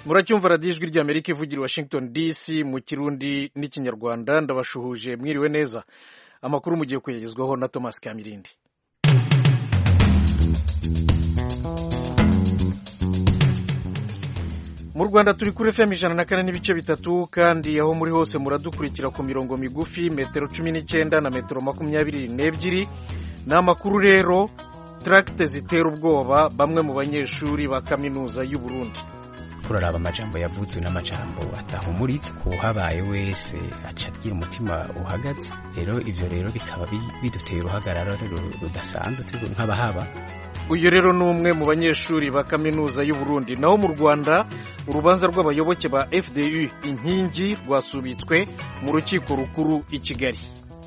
muracyumva radiyo ijwi ry'Amerika ivugira Washington DC mu kirundi n'ikinyarwanda. Ndabashuhuje mwiriwe neza. Amakuru mugiye kuyagezwaho na Thomas Kamirindi. Mu Rwanda turi kuri FM 104.3 kandi aho muri hose muradukurikira ku mirongo migufi metero 19 na metero 22. N'amakuru rero, tracte zitera ubwoba bamwe mu banyeshuri ba kaminuza y'u Burundi. Kuraraba amajambo yavuzwe n'amajambo atahumuritse ko habaye wese acagira umutima uhagaze. Rero ivyo bikaba bidutera uruhagarara rudasanzwe turi nk'abahaba. Uyu rero ni umwe mu banyeshuri ba kaminuza y'u Burundi. Naho mu Rwanda urubanza rw'abayoboke ba FDU inkingi rwasubitswe mu rukiko rukuru i Kigali.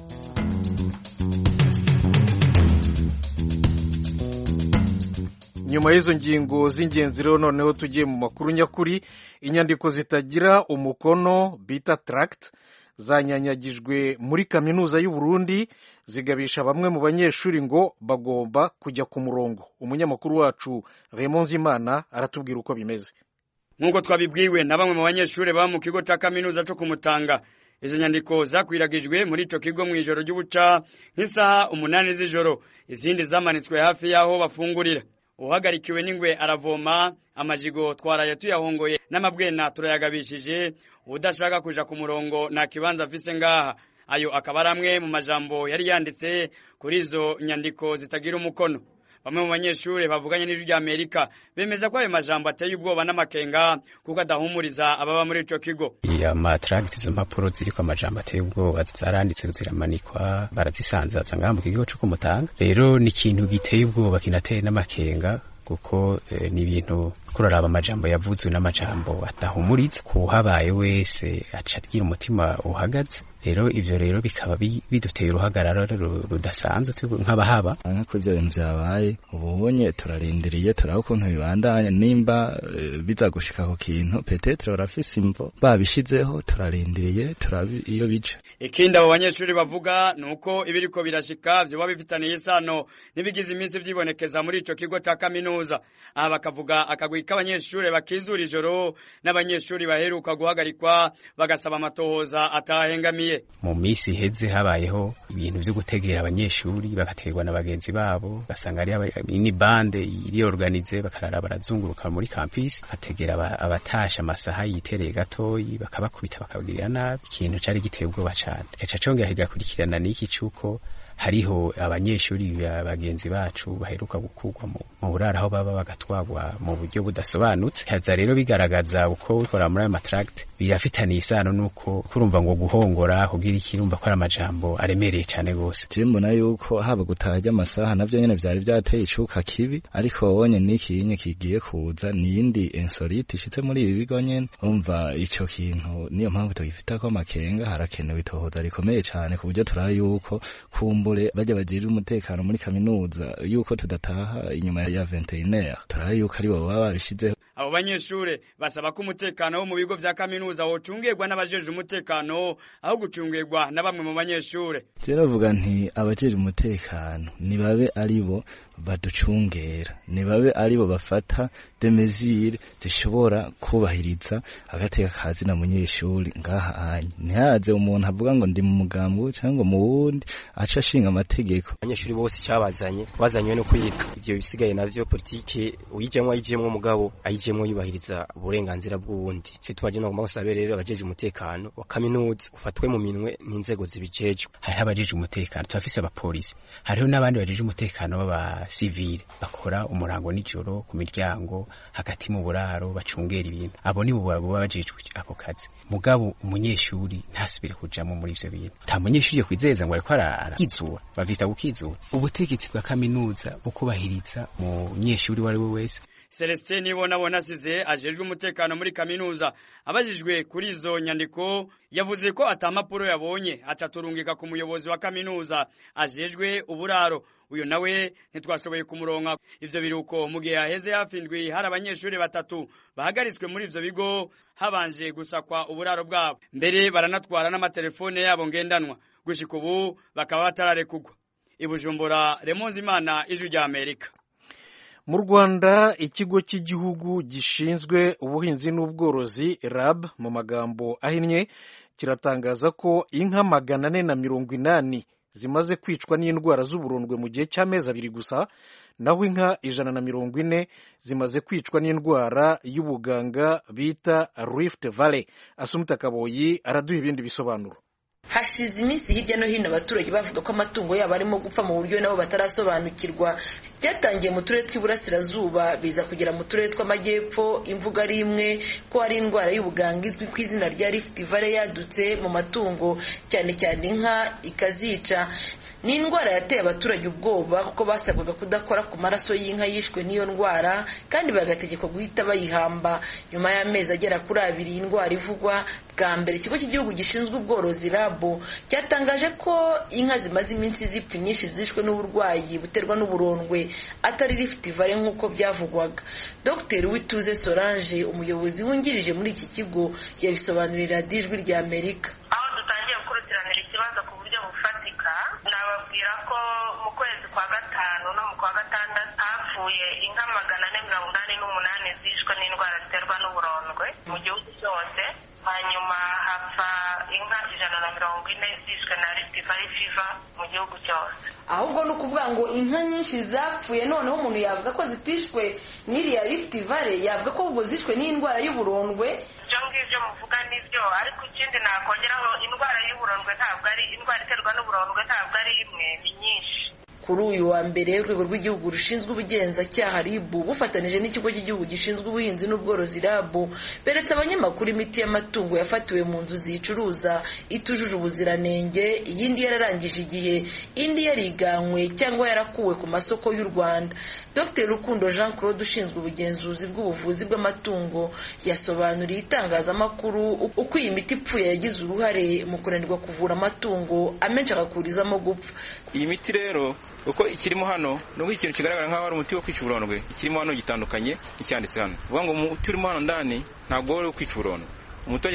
Nyuma y'izo ngingo z'ingenzi rero noneho tugiye mu makuru nyakuri. Inyandiko zitagira umukono bita tract zanyanyagijwe muri kaminuza y'u Burundi zigabisha bamwe mu banyeshuri ngo bagomba kujya ku murongo. Umunyamakuru wacu Raymond Zimana aratubwira uko bimeze. Nkuko twabibwiwe na bamwe mu banyeshuri ba mu kigo ca kaminuza cyo kumutanga, izo nyandiko zakwiragijwe muri ico kigo mu ijoro ry'ubuca nk'isaha 8 z'ijoro, izindi zamanitswe hafi yaho bafungurira. Uhagarikiwe n'ingwe aravoma, amajigo twaraye tuyahongoye n'amabwena turayagabishije, udashaka kuja ku murongo na kibanza afise ngaha. Ayo akaba aramwe mu majambo yari yanditse kuri izo nyandiko zitagira umukono. Bamwe mu banyeshuri bavuganye n'ijwi ry'Amerika bemeza ko ayo majambo ateye ubwoba n'amakenga kuko adahumuriza ababa muri ico kigo. Ya matracts izo mpapuro ziriko amajambo ateye ubwoba zaranditswe ziramanikwa barazisanzaza ngaha mu kigo cyo kumutanga. Rero ni ikintu giteye ubwoba kinateye n'amakenga kuko ni ibintu kuraraba amajambo yavuzwe n'amajambo atahumuritse ko habaye wese acagira umutima uhagaze. Rero ivyo bikaba biduteye uruhagarara rudasanzwe nk'abahaba. Nk'uko ivyo bintu vyabaye ubonye turarindiriye turaba ukuntu bibandanya, nimba biza gushika ku kintu peut-être barafise imvo babishizeho, turarindiriye turabi iyo bica. Ikindi abo banyeshuri bavuga nuko ibiriko birashika vyo babifitaniye isano nibigize iminsi vyibonekeza muri ico kigo ca kaminuza. Aha bakavuga akagwi k'abanyeshuri bakizura ijoro n'abanyeshuri baheruka guhagarikwa bagasaba amatohoza atahengamiye. Mu misi heze habayeho ibintu byo gutegera abanyeshuri bagaterwa na bagenzi babo, basanga ari ni bande iri organize bakarara barazunguruka muri campus, bategera abatasha amasaha yitereye gatoyi bakabakubita bakabagirira nabi. Ikintu cari giteye ubwoba cyane. Gaca congera higakurikirana n'iki cuko hariho abanyeshuri bagenzi bacu baheruka gukurwa mu burara aho baba bagatwagwa mu buryo budasobanutse. Kaza rero bigaragaza uko ukora muri ayo matract birafitaniye isano nuko kurumva ngo guhongora kugira ikirumva ko ari amajambo aremereye cyane gose. Mbona yuko haba gutajya amasaha navyo nyene vyari byateye icuka kibi, ariko wonye n'ikinye kigiye kuza nindi insolite ishitse muri ibi bigo nyene. Umva ico kintu niyo mpamvu tugifita ko amakenga, harakenewe itohoza rikomeye cyane ku buryo turaye yuko bajya bagirira umutekano muri kaminuza yuko tudataha inyuma ya 21h. Turaye yuko ari bo baba babishizeho. Abo banyeshure basaba ko umutekano wo mu bigo vya kaminuza wocungirwa n'abajeje umutekano aho gucungirwa na bamwe mu banyeshure. Turavuga nti abajeje umutekano nibabe aribo baducungera, nibabe aribo bafata de mesure zishobora kubahiriza agateka kazi na munyeshuri ngaha anye. Ntihaze umuntu avuga ngo ndi mu mugambo cyangwa mu wundi aca ashinga amategeko. Abanyeshuri bose cyabazanye bazanywe no kwiga. Ivyo bisigaye navyo politike uyijemwo mugabo ayijemwo yubahiriza uburenganzira bw'uwundi. Cyo tubaje no kumusabera rero abajeje umutekano wa kaminuza ufatwe mu minwe n'inzego zibijejwe. Hari abajeje umutekano, turafise abapolisi, hariho n'abandi bajeje umutekano baba civile bakora umurango nijoro ku miryango hagati mu buraro bacungera ibintu. Abo ni bo babajejwe ako kazi. Mugabo umunyeshuri ntasubire kujamo muri ivyo bintu. Ta munyeshuri yo kwizeza ngo ariko arakizura, bavyita gukizura. Ubutegetsi bwa kaminuza bukubahiriza mu munyeshuri wari we wese. Celestin Nibonabona asize ajejwe umutekano muri kaminuza abajijwe kuri izo nyandiko yavuze ko atamapuro yabonye acaturungika ku muyobozi wa kaminuza ajejwe uburaro. Uyo nawe ntitwashoboye kumuronka. Ivyo biruko mu gihe haheze hafi indwi hari abanyeshuri 3 bahagaritswe muri ivyo bigo habanje gusakwa uburaro bwabo, mbere baranatwara n'amatelefone yabo ngendanwa. Gushika ubu bakaba batararekugwa. I Bujumbura, Raymond Zimana, Ijwi ry'Amerika. mu Rwanda ikigo cy'igihugu gishinzwe ubuhinzi n'ubworozi RAB mu magambo ahinnye kiratangaza ko inka 480 zimaze kwicwa n'indwara z'uburondwe mu gihe cy'amezi 2 gusa, naho inka 140 zimaze kwicwa n'indwara y'ubuganga bita Rift Valley. Asumta Kaboyi araduha ibindi bisobanuro. Hashize iminsi hirya no hino abaturage bavuga ko amatungo yabo arimo gupfa mu buryo nabo batarasobanukirwa. Byatangiye mu turere tw'iburasirazuba biza kugera mu turere tw'amajyepfo, imvuga ari imwe ko ari indwara y'ubuganga izwi ku izina rya Rift Valley yadutse mu matungo, cyane cyane inka ikazica. Ni indwara yateye abaturage ubwoba kuko basabwaga kudakora ku maraso y'inka yishwe n'iyo ndwara kandi bagategekwa guhita bayihamba. Nyuma y'amezi agera kuri 2 indwara ivugwa bwa mbere, ikigo cy'igihugu gishinzwe ubworozi RAB cyatangaje ko inka zimaze iminsi zipfa nyinshi zishwe n'uburwayi buterwa n'uburondwe atari Rift Valley nk'uko byavugwaga. Dr Wituze Solange, umuyobozi wungirije muri iki kigo, yabisobanurira Ijwi rya Amerika. Aho dutangiye gukurikiranira ikibazo ku buryo bufatika, nababwira ko mu kwezi kwa gatanu no mu kwa gatandatu hapfuye inka 488 zishwe n'indwara ziterwa n'uburondwe mu gihugu cyose. Hanyuma hapfa inka 140 zishwe na Rift Valley fever mu gihugu cyose. Ahubwo no kuvuga ngo inka nyinshi zapfuye, noneho umuntu yavuga ko zitishwe n'iriya Rift Valley, yavuga ko ubwo zishwe n'indwara y'uburondwe. Ibyo muvuga nibyo, ariko ikindi nakongeraho, indwara y'uburondwe ntabwo ari indwara iterwa n'uburondwe, ntabwo ari imwe, ni nyinshi. Kuri uyu wa mbere, urwego rw'igihugu rushinzwe ubugenzacyaha RIB bufatanije n'ikigo cy'igihugu gishinzwe ubuhinzi n'ubworozi RAB beretse abanyamakuru imiti y'amatungo yafatiwe mu nzu zicuruza itujuje ubuziranenge, iyindi yararangije igihe, indi yariganywe cyangwa yarakuwe ku masoko y'u Rwanda. Dr Rukundo Jean Claude ushinzwe ubugenzuzi bw'ubuvuzi bw'amatungo yasobanuriye itangazamakuru uko iyi miti ipfuye yagize uruhare mu kunanirwa kuvura amatungo amenshi akakurizamo gupfa. Iyi miti rero uko ikirimo hano nubwo ikintu kigaragara nk'aho ari umuti wo kwica uburondwe, ikirimo hano gitandukanye icyanditse hano. Uvuga ngo umuti urimo hano ndani ntabwo ari kwica uburondwe. Umuturage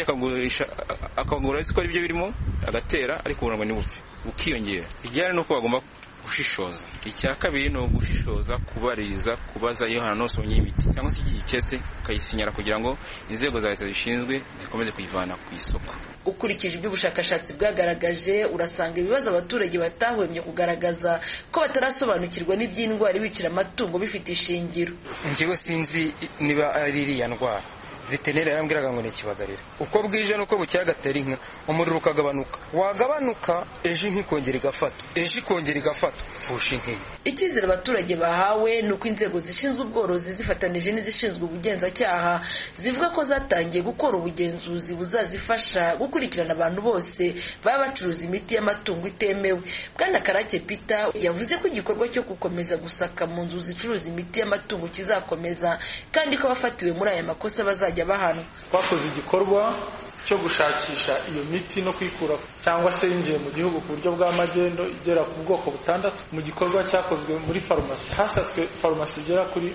akagura ko ari byo birimo agatera, ariko uburondwe ntibupfe bukiyongera. Igihari nuko bagomba gushishoza. Icya kabiri ni ugushishoza, kubaririza, kubaza iyo hano hose imiti cyangwa se igihe cyese ukayisinyara kugira ngo inzego za leta zishinzwe zikomeze kuyivana ku isoko. Ukurikije ibyo ubushakashatsi bwagaragaje, urasanga ibibazo abaturage batahwemye kugaragaza ko batarasobanukirwa n'iby'indwara ibicira amatungo bifite ishingiro. Njyewe sinzi niba ari iriya ndwara. Veterineri yarambwiraga ngo ni ikibagarira. Uko bwije nuko bucya gatera inka, umuriro ukagabanuka. Wagabanuka ejo inka ikongera igafata. Ejo ikongera igafata. Fusha inka. Icyizere abaturage bahawe nuko inzego zishinzwe ubworozi zifatanije n'izishinzwe ubugenzacyaha zivuga ko zatangiye gukora ubugenzuzi buzazifasha gukurikirana abantu bose baba bacuruza imiti y'amatungo itemewe. Bwana Karake Peter yavuze ko igikorwa cyo gukomeza gusaka mu nzu zicuruza imiti y'amatungo kizakomeza, kandi ko abafatiwe muri aya makosa bazajya bahanwa. Twakoze igikorwa cyo gushakisha iyo miti no kwikura cyangwa se yinjiye mu gihugu ku buryo bw'amagendo igera ku bwoko butandatu. Mu gikorwa cyakozwe muri farumasi hasatswe farumasi igera kuri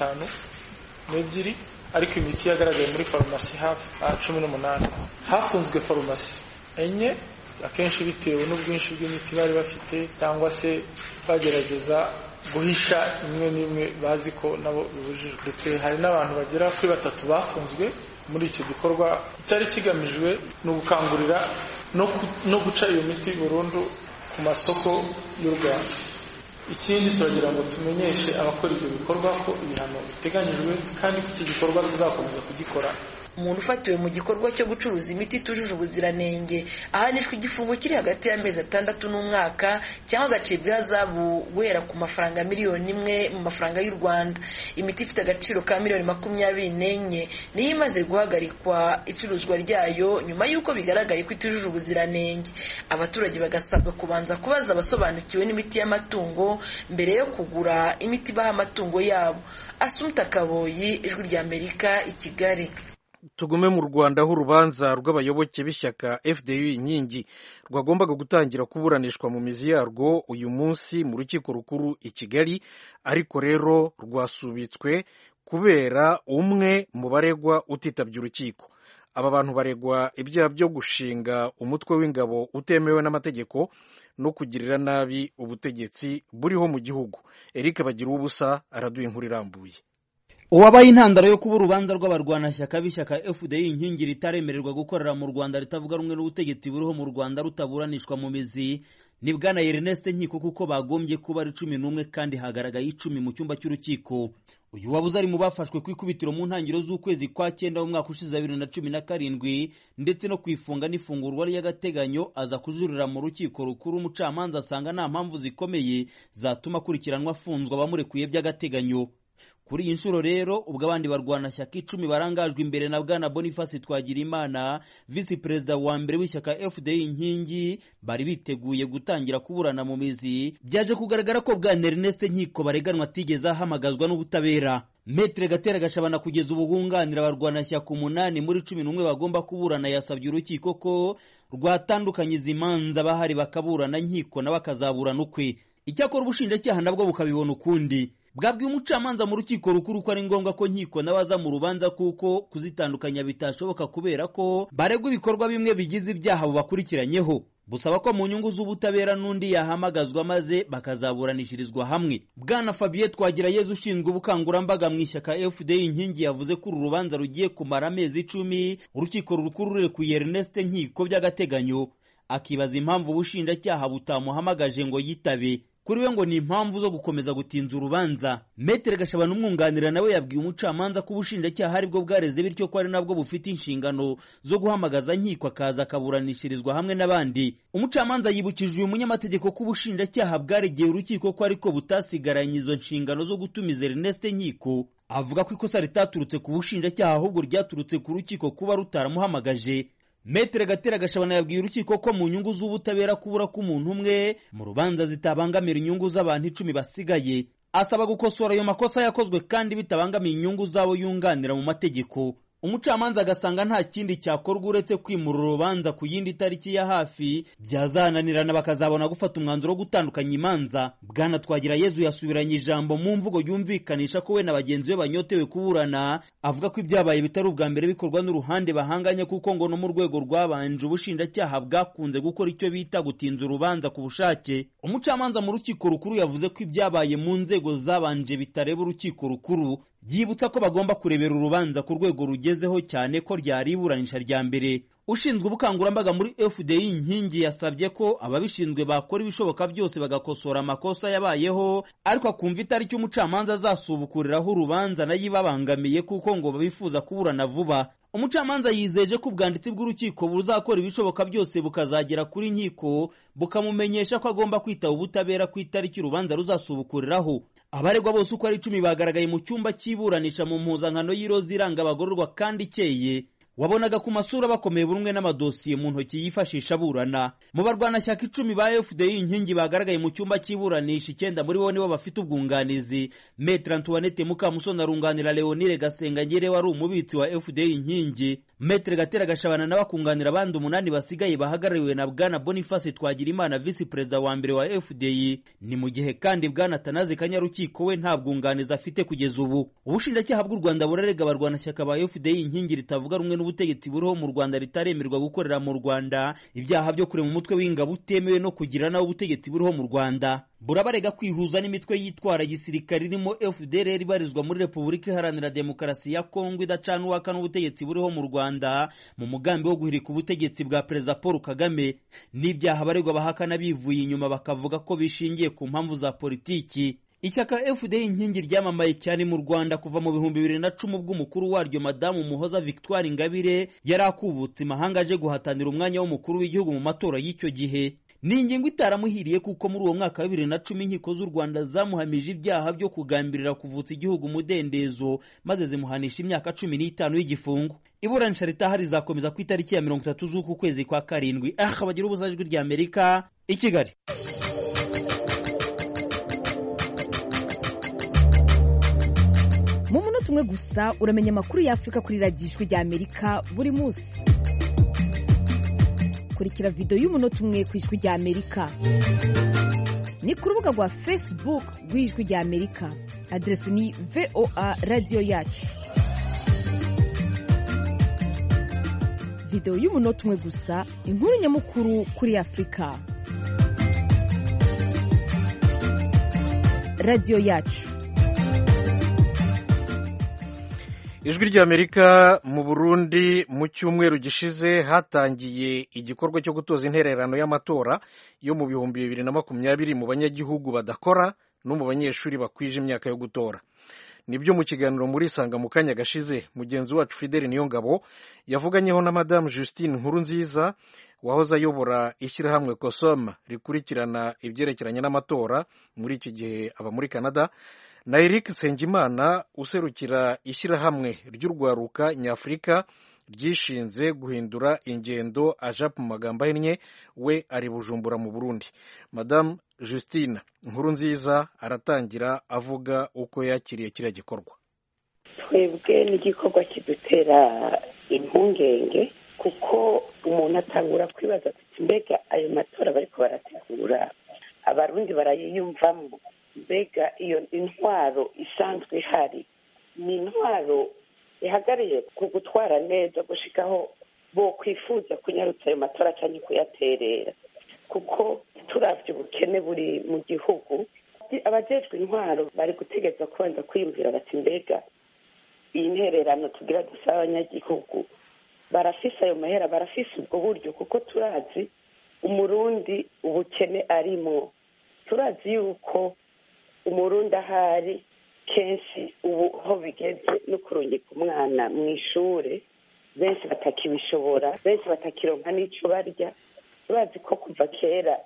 52, ariko imiti yagaragaye muri farumasi hafi 18. Hafunzwe farumasi 4, akenshi bitewe n'ubwinshi bw'imiti bari bafite cyangwa se bagerageza guhisha imwe n'imwe bazi ko nabo bibujijwe. Ndetse hari n'abantu bagera kuri 3 bafunzwe muri icyo gikorwa. Cyari kigamijwe no gukangurira no guca iyo miti burundu ku masoko y'u Rwanda. Ikindi turagira ngo tumenyeshe abakora ibyo bikorwa ko ibihano biteganyijwe kandi ko iki gikorwa tuzakomeza kugikora. Umuntu ufatiwe mu gikorwa cyo gucuruza imiti itujuje ubuziranenge ahanishwa igifungo kiri hagati y'amezi 6 n'umwaka cyangwa agacibwa ihazabu guhera ku mafaranga miliyoni 1 mu mafaranga y'u Rwanda. Imiti ifite agaciro ka miliyoni 24 niyo imaze guhagarikwa icuruzwa ryayo nyuma y'uko bigaragaye ko itujuje ubuziranenge. Abaturage bagasabwa kubanza kubaza abasobanukiwe n'imiti y'amatungo mbere yo kugura imiti baha amatungo yabo. Asumta Kaboyi, Ijwi rya Amerika, i Kigali. Tugume mu Rwanda aho urubanza rw'abayoboke b'ishyaka FDU inkingi rwagombaga gutangira kuburanishwa mu mizi yarwo uyu munsi mu rukiko rukuru i Kigali, ariko rero rwasubitswe kubera umwe mu baregwa utitabye urukiko. aba bantu baregwa ibyaha byo gushinga umutwe w'ingabo utemewe n'amategeko no kugirira nabi ubutegetsi buriho mu gihugu. Eric Bagiruwubusa araduha inkuru irambuye. Uwabaye intandaro yo kuba urubanza rw'abarwanashyaka b'ishyaka FDI inkingi ritaremererwa gukorera mu Rwanda ritavuga rumwe n'ubutegetsi buriho mu Rwanda rutaburanishwa mu mizi ni Bwana Ernest Nkiko, kuko bagombye kuba ari 11 kandi hagaragaye 10 mu cyumba cy'urukiko. Uyu wabuze ari mu bafashwe ku ikubitiro mu ntangiriro z'ukwezi kwa 9 mu mwaka ushize 2017 ndetse no kwifunga n'ifungurwa ry'agateganyo aza kujurira mu rukiko rukuru. Umucamanza asanga nta mpamvu zikomeye zatuma akurikiranwa afunzwa abamurekuye by'agateganyo. Kuri iyi nshuro rero ubwo abandi barwanashyaka 10 barangajwe imbere na Bwana Boniface Twagirimana, Vice Perezida wa mbere w'ishyaka FDI inkingi, bari biteguye gutangira kuburana mu mizi, byaje kugaragara ko Bwana Ernest Nkiko bareganwa atigeze ahamagazwa n'ubutabera. Maître Gatera Gashabana kugeza ubu gunganira abarwanashyaka 8 muri 11 bagomba kuburana yasabye urukiko ko rwatandukanye izimanza bahari bakaburana Nkiko na bakazaburana ukwe. Icyakora ubushinjacyaha nabwo bukabibona ukundi. Bwabwiye umucamanza mu rukiko rukuru ko ari ngombwa ko Nkiko nabaza mu rubanza kuko kuzitandukanya bitashoboka kubera ko baregwa ibikorwa bimwe bigize ibyaha bubakurikiranyeho. Busaba ko mu nyungu z'ubutabera n'undi yahamagazwa maze bakazaburanishirizwa hamwe. Bwana Fabien Twagirayezu ushinzwe ubukangurambaga mu ishyaka FDI inkingi yavuze ko uru rubanza rugiye kumara amezi 10. Urukiko rukuru rurekuye Ernest Nkiko by'agateganyo, akibaza impamvu ubushinjacyaha butamuhamagaje ngo yitabe. Kuri we ngo ni impamvu zo gukomeza gutinza urubanza. Maître Gashabana umwunganira nawe yabwiye umucamanza ko ubushinjacyaha ari bwo bwareze bityo ko ari nabwo bufite inshingano zo guhamagaza Nkiko akaza akaburanishirizwa hamwe n'abandi. Umucamanza yibukije uyu munyamategeko ko ubushinjacyaha bwaregeye urukiko ko ariko butasigaranye izo nshingano zo gutumiza Ernest Nkiko. Avuga ko ikosa ritaturutse ku bushinjacyaha ahubwo ryaturutse ku rukiko kuba rutaramuhamagaje. Maître Gatera Gashabana yabwiye urukiko ko mu nyungu z'ubutabera kubura k'umuntu umwe mu rubanza zitabangamira inyungu z'abantu 10 basigaye. Asaba gukosora ayo makosa yakozwe kandi bitabangamiye inyungu zabo yunganira mu mategeko. Umucamanza agasanga nta kindi cyakorwa uretse kwimura urubanza ku yindi tariki ya hafi, byazananirana bakazabona gufata umwanzuro wo gutandukanya imanza. Bwana Twagirayezu yasubiranye ijambo mu mvugo yumvikanisha ko we na bagenzi be banyotewe kuburana, avuga ko ibyabaye bitari ubwa mbere bikorwa n'uruhande bahanganye kuko ngo no mu rwego rwabanje ubushinjacyaha bwakunze gukora icyo bita gutinza urubanza ku bushake. Umucamanza mu rukiko rukuru yavuze ko ibyabaye mu nzego zabanje bitareba urukiko rukuru, yibutsa ko bagomba kurebera urubanza ku rwego rugezeho cyane ko ryari iburanisha rya mbere. Ushinzwe ubukangurambaga muri FDI inkingi yasabye ko ababishinzwe bakora ibishoboka byose bagakosora amakosa yabayeho, ariko akumva itariki umucamanza azasubukuriraho urubanza nayo ibabangamiye kuko ngo babifuza kuburana vuba. Umucamanza yizeje ko ubwanditsi bw'urukiko buzakora ibishoboka byose bukazagera kuri Nkiko bukamumenyesha ko agomba kwitaba ubutabera ku itariki urubanza ruzasubukuriraho. Abaregwa bose uko ari 10 bagaragaye mu cyumba cy'iburanisha mu mpuzankano y'iroza iranga abagororwa kandi ikeye. Wabonaga ku masura bakomeye burumwe n'amadosiye mu ntoki yifashisha burana. Mu barwanashyaka 10 ba FDI inkingi bagaragaye mu cyumba cy'iburanisha 9 muri bo nibo bafite ubwunganizi. Maître Antoinette Mukamusoni arunganira Leonire Gasengangere wari umubitsi wa FDI inkingi. Maître Gatera Gashabana nawe akunganira abandi 8 basigaye bahagarariwe na Bwana Boniface Twagirimana, Vice Perezida wa mbere wa FDI. Ni mu gihe kandi Bwana Tanaze Kanyarukiko we nta bwunganizi afite kugeza ubu. Ubushinjacyaha bw'u Rwanda burarega abarwanashyaka ba FDI inkingi ritavuga rumwe ubutegetsi buriho mu Rwanda ritaremerwa gukorera mu Rwanda ibyaha byo kurema umutwe w'ingabo utemewe no kugira nawo ubutegetsi buriho mu Rwanda. Burabarega kwihuza n'imitwe yitwara gisirikare irimo FDLR ibarizwa muri Repubulika Iharanira Demokarasi ya Kongo idacana uwaka n'ubutegetsi buriho mu Rwanda mu mugambi wo guhirika ubutegetsi bwa Perezida Paul Kagame. N'ibyaha baregwa bahakana bivuye inyuma bakavuga ko bishingiye ku mpamvu za politiki. Ishyaka FDI inkingi ryamamaye cyane mu Rwanda kuva mu 2010 bw'umukuru waryo Madamu Muhoza Victoire Ingabire yarakubutse imahanga aje guhatanira umwanya w'umukuru w'igihugu mu matora y'icyo gihe. Ni ingingo itaramuhiriye kuko muri uwo mwaka wa 2010 inkiko z'u Rwanda zamuhamije ibyaha byo kugambirira kuvutsa igihugu umudendezo maze zimuhanisha imyaka 15 y'igifungo. Iburanisha ritaha rizakomeza ku itariki ya 30 z'uku kwezi kwa karindwi. Bagira ubuzajwi rya Amerika i Kigali. Mu munota umwe gusa uramenya amakuru y'Afrika kuri radiyo ijwi rya Amerika buri munsi. Kurikira video y'umunota umwe ku ijwi rya Amerika. Ni ku rubuga rwa Facebook rw'ijwi rya Amerika. Adresi ni VOA Radio Yacu. videwo y'umunota umwe gusa inkuru nyamukuru kuri Afurika. radiyo yacu. Ijwi ry'Amerika mu Burundi mu cyumweru gishize hatangiye igikorwa cyo gutoza intererano y'amatora yo mu 2020 mu banyagihugu badakora no mu banyeshuri bakwije imyaka yo gutora. Nibyo mu kiganiro muri Sanga mu kanya gashize mugenzi wacu Fidèle Niyongabo yavuganyeho na Madame Justine Nkurunziza wahoze ayobora ishyirahamwe COSOM rikurikirana ibyerekeranye n'amatora muri iki gihe aba muri Canada, na Eric Nsengimana userukira ishyirahamwe ry'urwaruka nyafurika ryishinze guhindura ingendo AJAP mu magambo ahinnye, we ari Bujumbura mu Burundi. Madame Justine Nkurunziza aratangira avuga uko yakiriye kiriya gikorwa. Twebwe ni igikorwa kidutera impungenge kuko umuntu atangura kwibaza ati mbega ayo matora bariko barategura abarundi barayiyumvamo, mbega iyo intwaro isanzwe ihari ni intwaro ihagariye ku gutwara neza gushikaho bo kwifuza kunyarutsa ayo matora cyane kuyaterera, kuko turavye ubukene buri mu gihugu. Abajejwe intwaro bari gutegeza kubanza kwiyumvira bati mbega iyi ntererano tugira dusaba abanyagihugu barafise ayo mahera, barafise ubwo buryo, kuko turazi umurundi ubukene arimo, turazi yuko umurundi ahari kenshi ubu ho bigeze no kurungika umwana mu ishure, benshi batakibishobora, benshi batakironka n'ico barya. Turazi ko kuva kera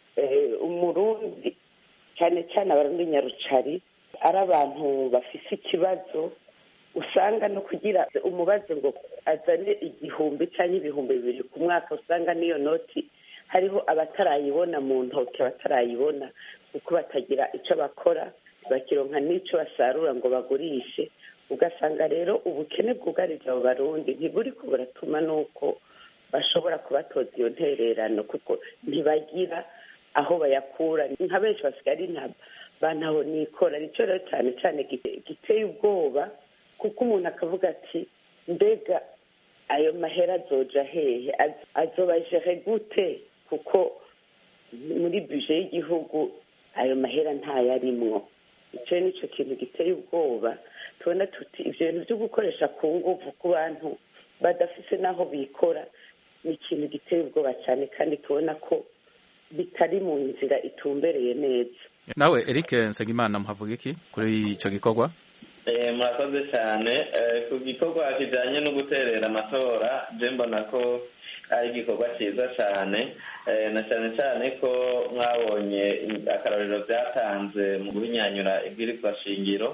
umurundi cyane cyane abarundi nyarucari ari abantu bafise ikibazo, usanga no kugira umubazo ngo azane 1,000 cyangwa 2,000 ku mwaka, usanga niyo noti hariho abatarayibona mu ntoke, batarayibona kuko batagira icyo bakora, bakironka n'icyo basarura ngo bagurishe. Ugasanga rero ubukene bwugarije abo barundi ntiburi ko buratuma nuko bashobora kubatoza iyo ntererano, kuko ntibagira aho bayakura. Nka benshi basigara bantaho nikora. Nicyo rero cyane cyane giteye ubwoba, kuko umuntu akavuga ati mbega ayo mahera azoja hehe, azobajere gute, kuko muri buje y'igihugu ayo mahera ntayarimwo. Icyo nicyo kintu giteye ubwoba. Tubona tuti ibyo bintu byo gukoresha ku nguvu ku bantu badafise n'aho bikora ni ikintu giteye ubwoba cyane, kandi tubona ko bitari mu nzira itumbereye neza. Nawe Eric Nsengimana muhavuga iki kuri ico gikorwa? Murakoze cyane. Ku gikorwa kijanye no guterera amatora, je mbona ko ari igikorwa cyiza cyane, na cyane cyane ko mwabonye akarorero byatanze mu guhinyanyura ibwirizwa shingiro,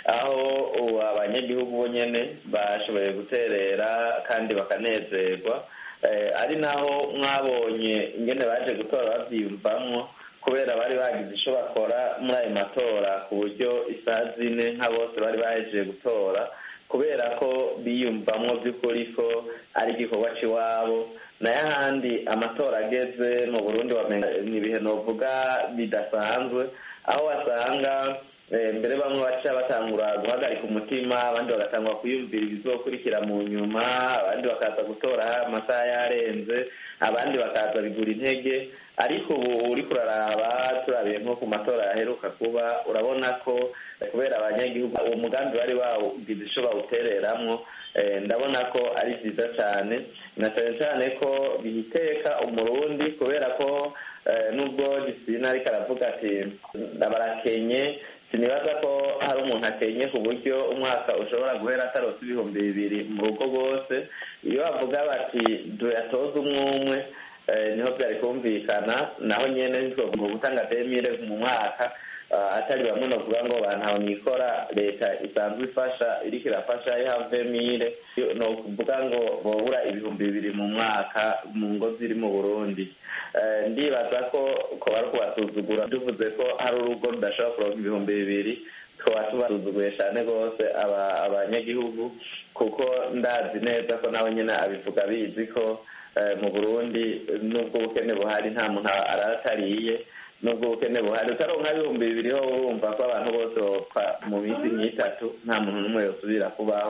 aho abanyagihugu bonyene bashoboye guterera kandi bakanezerwa, ari naho mwabonye ingene baje gutora bavyiyumvamwo, kubera bari bagize ico bakora muri ayo matora ku buryo isaha 4 nka bose bari bahejeje gutora, kubera ko biyumvamwo by'ukuri ko ari igikorwa c'iwabo. Nayo ahandi amatora ageze mu Burundi ni ibihe novuga bidasanzwe, aho wasanga mbere bamwe baca batangura guhagarika umutima, abandi bagatangura kuyumvira ibizokurikira mu nyuma, abandi bakaza gutora amasaha yarenze, abandi bakaza bigura intege. Ariko ubu uri kuraraba, turabiye nko ku matora yaheruka kuba, urabona ko kubera abanyagihugu uwo mugambi bari bawugize ico bawutereramwo, ndabona ko ari vyiza cyane, na cyane cyane ko bihiteka umurundi, kubera ko nubwo Gisina ariko aravuga ati barakenye, sinibaza ko hari umuntu akenye ku buryo umwaka ushobora guhera atarose 2,000 mu rugo rwose. Iyo bavuga bati tuyatoze umwe niho byari kumvikana, naho nyene nitwo mu gutanga 2000 mu mwaka, atari bamwe novuga ngo bantaho nikora leta isanzwe ifasha iriko irafasha ya 2000, no kuvuga ngo bobura 2,000 mu mwaka mu ngo ziri mu Burundi. Ndibaza ko bari kubasuzugura tuvuze ko hari urugo rudashobora kuronka 2,000, twaba tubasuzuguye cyane rwose abanyagihugu, kuko ndazi neza ko nawe nyine abivuga bizi ko mu Burundi nubwo ubukene buhari nta muntu aratariye, nubwo ubukene buhari utaronka 2,000 ho urumva ko abantu bose bapfa mu minsi nk'itatu, nta muntu n'umwe yosubira kubaho.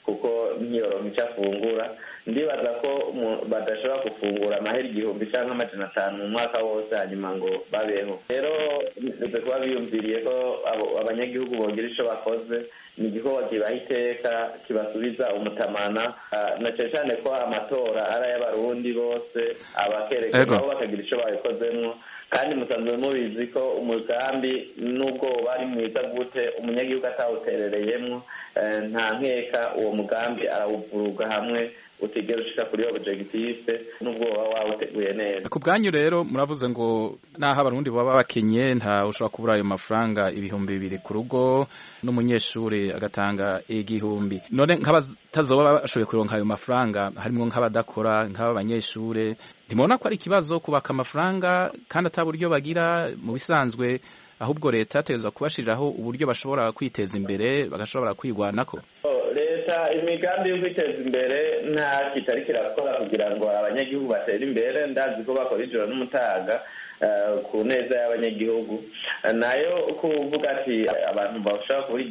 kuko ntiyoronka icyo afungura. Ndibaza ko badashobora gufungura amahera 1,000 cyangwa 500 mu mwaka wose hanyuma ngo babeho. Rero bize kuba biyumviriye ko abanyagihugu bogira icyo bakoze, ni igikorwa kibaha iteka kibasubiza umutamana, na cyane ko amatora ari ay'abarundi bose, abakerekana nabo bakagira icyo babikozemo. Kandi musanzwe mubizi ko umugambi nubwo bari mwiza gute umunyagihugu atawuterereyemo, nta nkeka uwo mugambi arawuvuruga hamwe utigera ushika kuri objective nubwo waba wawuteguye neza. Ku bwanyu rero muravuze ngo naho abarundi baba bakenye nta ushobora kubura ayo mafaranga 2,000 ku rugo n'umunyeshuri agatanga 1,000. None nk'abatazoba bashoboye kuronka ayo mafaranga harimo nk'abadakora nk'abanyeshuri, ntimubona ko ari ikibazo kubaka amafaranga kandi ataburyo bagira mu bisanzwe, ahubwo leta yategezwa kubashiriraho uburyo bashobora kwiteza imbere bagashobora kwigwanako? Leta imigambi yo kwiteza imbere nta kitari kirakora kugira ngo abanyagihugu batere imbere. Ndazi ko bakora ijoro n'umutaga ku neza y'abanyagihugu, nayo kuvuga ati abantu bashaka kuri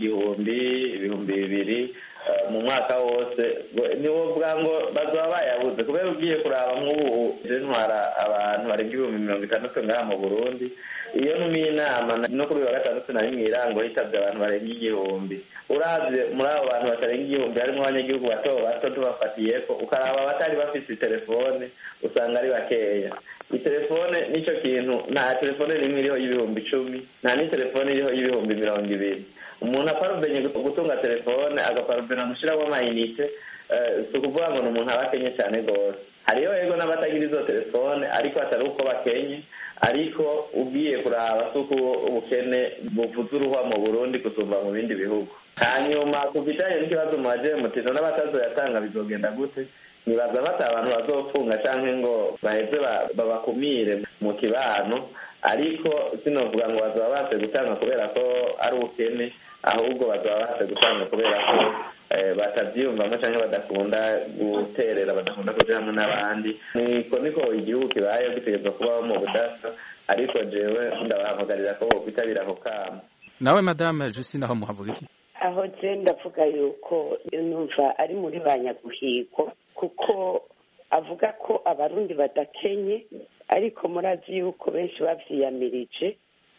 2,000 mu mwaka wose niwo bwango bazaba bayabuze, kubera ugiye kuraba nk'ubu ntwara abantu barenga 60,000 ngaha mu Burundi. Iyo ntumiye inama no kuri wa gatandatu nari mwirango hitabye abantu barenga 1,000. Uravye muri abo bantu batarenga 1,000 harimo abanyagihugu bato bato tubafatiyeko, ukaraba batari bafise telefone usanga ari bakeya. Itelefone nico kintu, nta telefone rimwe iriho y'10,000, nta ni telefone iriho y'20,000. Umuntu aparubenye gutunga telefone agaparubena gushiramo amayinite, si ukuvuga ngo umuntu abakenye cyane gose. Hariyo yego n'abatagira izo telefone ariko atari uko bakenye, ariko ugiye kuraba suko ubukene buvuze uruhwa mu Burundi gusumba mu bindi bihugu. Hanyuma ku bijanye n'ikibazo mwaje mutino n'abatazoyatanga bizogenda gute, nibaza bata abantu bazofunga canke ngo baheze babakumire mu kibano, ariko sinovuga ngo bazaba base gutanga kubera ko ari ubukene, ahubwo bazaba base gutanga kubera ko batavyiyumvamo canke badakunda guterera, badakunda kuja hamwe n'abandi. Niko igihugu kibaye gitegerezwa kubaho mu budasa, ariko jewe ndabahamagarira ko bokwitabira ako kamo. Nawe Madame Justine aho muhavuga iki? Aho je ndavuga yuko numva ari muri banyaguhigwa, kuko avuga ko abarundi badakenye, ariko murazi yuko benshi bavyiyamirije.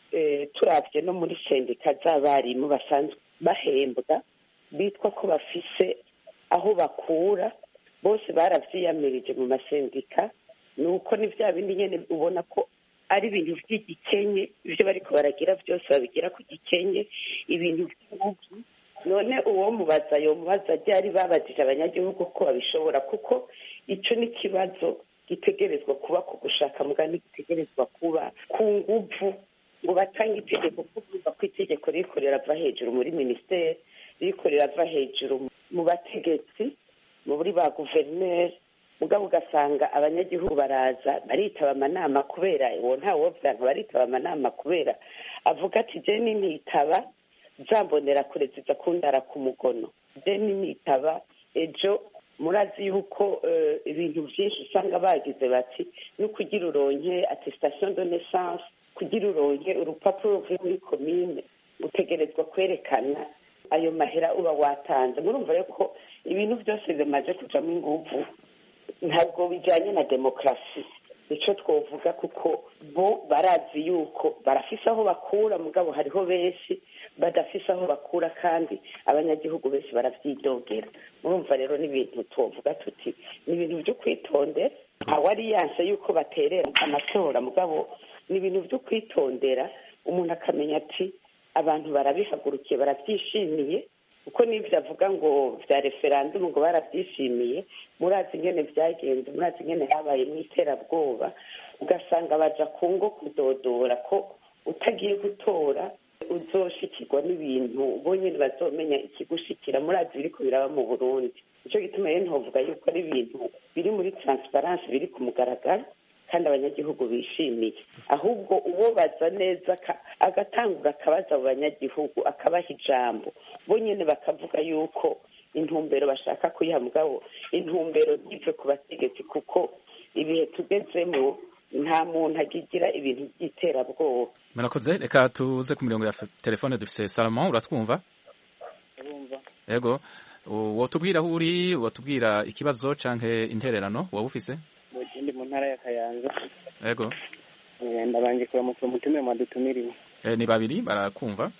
Turavye no muri sendika z'abarimu basanzwe bahembwa bitwa ko bafise aho bakura, bose baravyiyamirije mu masendika. Nuko ni vya bindi nyene ubona ko ari ibintu vy'igikenye, ivyo bariko baragira vyose babigira ku gikenye, ibintu vy'ubugi. None uwo mubaza ryari babajije abanyagihugu ko babishobora, kuko ico ni kibazo gitegerezwa kuba ku gushaka mugani, gitegerezwa kuba ku nguvu ngo batange itegeko, kuvuga ko itegeko ririko rirava hejuru muri ministeri, ririko rirava hejuru mu bategetsi, muri ba guverineri. Mugabo ugasanga abanyagihugu baraza baritaba amanama kubera uwo ntawovyanka, baritaba amanama kubera avuga ati je nitaba zambonera kure ziza kundara ku mugono, je nitaba ejo. Murazi yuko ibintu byinshi usanga bagize bati no kugira uronke attestation de naissance, kugira uronke urupapuro ruvuye muri commune, utegerezwa kwerekana ayo mahera uba watanze. Murumva rero ko ibintu byose bimaze kujamo inguvu, ntabwo bijanye na demokrasi. Nico twovuga, kuko bo barazi yuko barafise aho bakura, mugabo hariho benshi badafise aho bakura, kandi abanyagihugu benshi baravyidogera. Murumva rero n'ibintu twovuga tuti ni ibintu byo kwitondera. Awari yanse yuko baterera amatora, mugabo ni ibintu byo kwitondera. Umuntu akamenya ati abantu barabihagurukiye, baravyishimiye, uko n'ivyo avuga ngo vya referendum ngo baravyishimiye. Murazi ingene vyagenze, murazi ingene habaye mw'iterabwoba, ugasanga baja ku ngo kudodora ko utagiye gutora uzoshikirwa n'ibintu bonyene bazomenya ikigushikira. Murazi biriko biraba mu Burundi. Nico gituma rero ntovuga yuko ari ibintu biri muri transparence, biri ku mugaragaro, kandi abanyagihugu bishimiye. Ahubwo uwo baza neza agatangura akabaza abo banyagihugu, akabaha ijambo, bonyene bakavuga yuko intumbero bashaka kuyiha, mugabo intumbero ntive ku bategetsi, kuko ibihe tugezemo nta muntu agigira ibintu by'iterabwoba. Murakoze. Reka tuze ku mirongo ya telefone dufise Salomon, uratwumva? Yego. wotubwira aho uri, wotubwira ikibazo canke intererano waba ufise? Ndi mu ntara ya Kayanza. Yego. Ndabanje kuramutsa umutumire mwadutumiriwe. Ni babiri barakumva.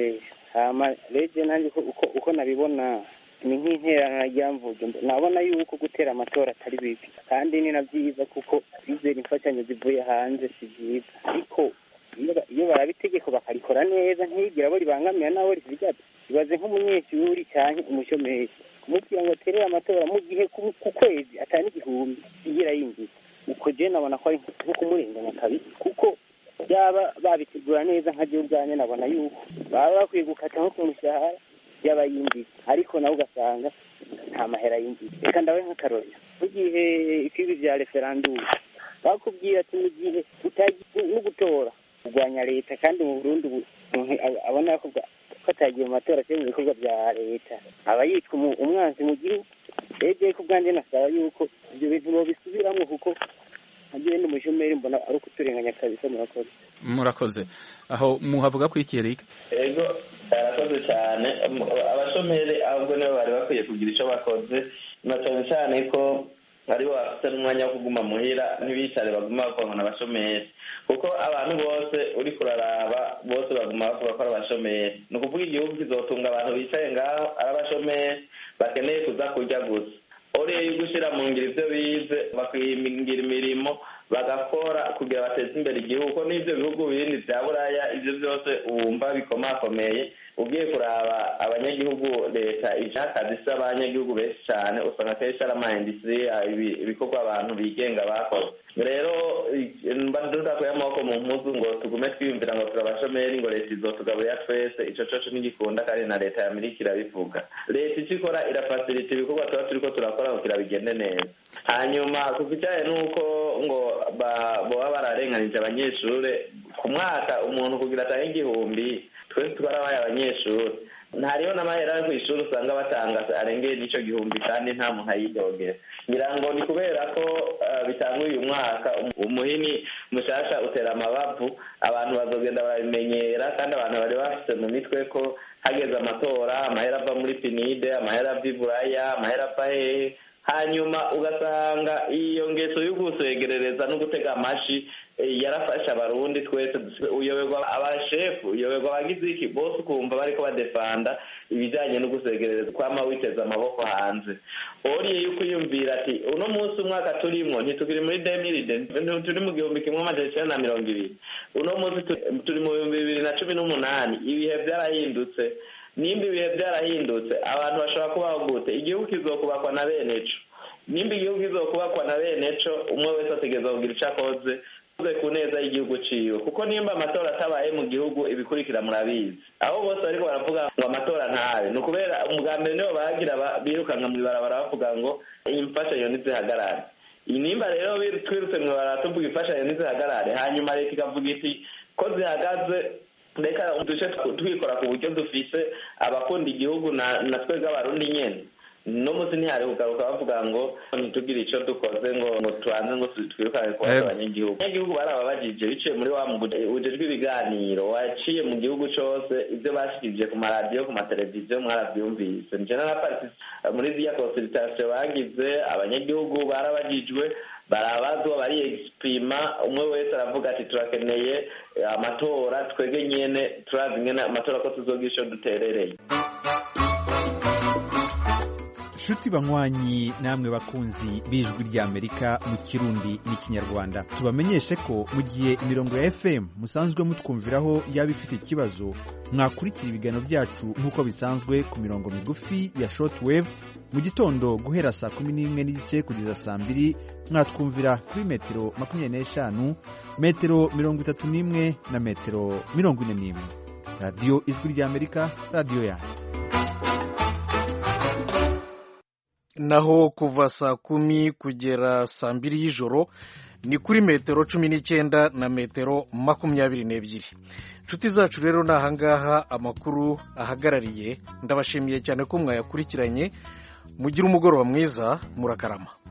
Hama reje nanjye uko nabibona ni nk'intererano ryamvuge, nabona yuko gutera amatora atari bibi kandi ni nabyiza kuko bizera imfashanyo zivuye hanze si byiza, ariko iyo barabitegeko bakarikora neza ntigira abo ribangamira n'abo rivugata. Ibaze nk'umunyeshuri cyangwa umushomeri kumubwira ngo aterere amatora mu gihe ku kwezi atari igihumbi igira yinjiza, uko je nabona ko ari nko kumurenganya kabisa, kuko byaba babitegura neza nka je ubwanye nabona yuko baba bakwiye gukata nko ku mushahara y'abayinjiza, ariko nawe ugasanga nta mahera yinjiza. Reka ndawe nk'akarorero mu gihe ikibi vya referendum bakubwira ati mu gihe utagiye no gutora kurwanya leta, kandi mu Burundi abona ko atagiye mu matora cyangwa mu bikorwa bya leta aba yitwa umwanzi mu gihugu. Rege ku bwanjye nasaba yuko ibyo bintu bisubiramo, kuko hagiye n'umushomeri mbona ari ukuturenganya kabisa. Murakoze. Aho muhavuga ko iki Eric? Ego arakoze cyane. Abashomeri ahubwo nibo bari bakwiye kugira icyo bakoze, na cyane cyane ko ari bafite n'umwanya wo kuguma muhira, ntibicare baguma bakongana abashomeri, kuko abantu bose uri kuraraba bose baguma bavuga ko ari abashomeri. Ni ukuvuga igihugu kizotunga abantu bicaye ngaho ari abashomeri bakeneye kuza kurya gusa. Oreye gushyira mu ngiro ibyo bize, bakwimingira imirimo bagakora kugira bateze imbere igihugu. N'ibyo bihugu bindi bya Buraya ibyo byose wumva bikomakomeye, ugiye kuraba abanyagihugu leta ishakazi isa abanyagihugu benshi cyane, usanga kenshi ari ama-industrie ibikorwa abantu bigenga bakoze. Rero tudakuye amaboko mu mpuzu ngo tugume twiyumvira ngo turabashomeri ngo leta izotugaburira twese, ico coco ntigikunda, kandi na leta ya Amerika irabivuga. Leta icyo ikora irafasirita ibikorwa tuba turiko turakora kugira bigende neza. Hanyuma ku kijyanye n'uko ngo boba bararenganije abanyeshuri ku mwaka umuntu kugira atange igihumbi, twese twarabaye abanyeshuri, ntariho n'amahera yo kw'ishuri usanga batanga arengeye n'icyo gihumbi kandi nta muntu ayidogera. ngira ngo ni kubera ko bitanguye uyu mwaka umuhini mushasha utera amabavu, abantu bazogenda barabimenyera, kandi abantu bari bafite mu mitwe ko hageze amatora amahera ava muri pinide, amahera ava iburaya, amahera ava hehe, hanyuma ugasanga iyo ngeso yo gusegerereza no gutega amashi yarafasha abarundi twese, uyoberwa abashefu, uyoberwa abagize iki bose ukumva bariko badefanda ibijanye no gusegerereza kwama witeza amaboko hanze. Oriye yuko yumvira ati uno munsi umwaka turimwo ntitukiri muri 2000, turi mu 1920, uno munsi turi mu 2018, ibihe byarahindutse. Nimba ibihe byarahindutse abantu bashobora kubaho gute? Igihugu kizokubakwa na beneco. Nimba igihugu kizokubakwa na beneco, umwe wese ategeza kugira icyo akoze ku neza y'igihugu ciwe, kuko nimba amatora atabaye mu gihugu ibikurikira murabizi. Aho bose ariko baravuga ngo amatora ntabe, ni ukubera umugambi nibo bagira birukanga mu ibarabara bavuga ngo imfashanyo ntizihagarare. Nimba rero twirutse mu ibarabara tuvuga imfashanyo ntizihagarare, hanyuma leta ikavuga iti ko zihagaze reka duce twikora ku buryo dufise abakunda igihugu na twebwe abarundi nyene. No musi ntihari kugaruka bavuga ngo ntitugire ico dukoze ngo tubanze ngo twirukane ku abanyagihugu. Abanyagihugu barababajije biciye muri wa ujejwe ibiganiro waciye mu gihugu cose, ibyo bashikije ku maradiyo ku mateleviziyo mwaravyumvise. Nje na parti muri ziriya consultation bagize, abanyagihugu barabajijwe, barabazwa, bari exprima, umwe wese aravuga ati turakeneye amatora, twege nyene turazi ngene amatora ko tuzogira ico duterereye. Shuti banywanyi namwe bakunzi bijwi rya Amerika mu Kirundi n'ikinyarwanda, tubamenyeshe ko mu gihe imirongo ya FM musanzwe mutwumviraho yaba ifite ikibazo, mwakurikira ibiganiro byacu nk'uko bisanzwe ku mirongo migufi ya shortwave mu gitondo guhera saa 11:30 kugeza saa 2, mwatwumvira kuri metero 25, metero 31 na metero 41. Radio Ijwi rya Amerika, radio yacu. Naho kuva saa 10 kugera saa 2 y'ijoro ni kuri metero 19 na metero 22. Nshuti zacu rero nahangaha amakuru ahagarariye, ndabashimiye cyane ko mwayakurikiranye. Mugira umugoroba mwiza, murakarama.